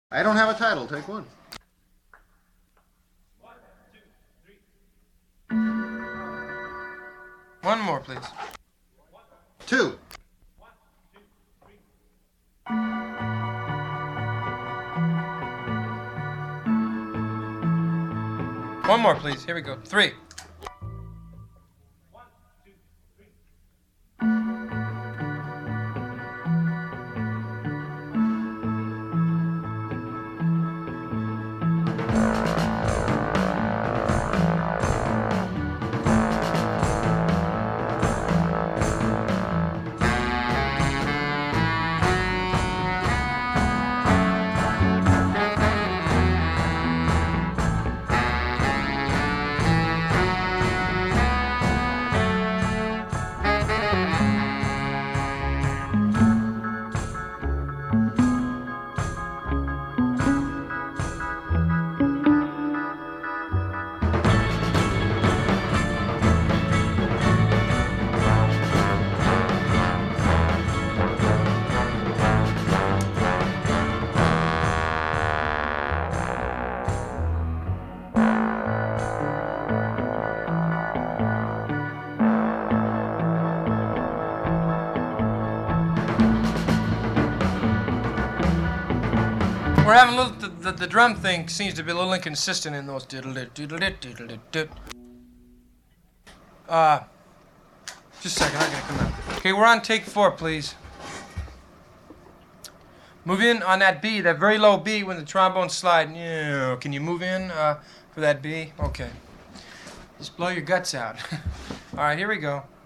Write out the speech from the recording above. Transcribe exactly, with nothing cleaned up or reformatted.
I don't have a title. Take one. One more, please. Two. One more, please. Here we go. Three. We're having a little, the, the, the drum thing seems to be a little inconsistent in those diddle-dit, diddle-dit, diddle-dit. Uh, just a second, I'm gonna come out. Okay, we're on take four, please. Move in on that B, that very low B when the trombone's sliding. Yeah, can you move in uh, for that B? Okay. Just blow your guts out. All right, here we go.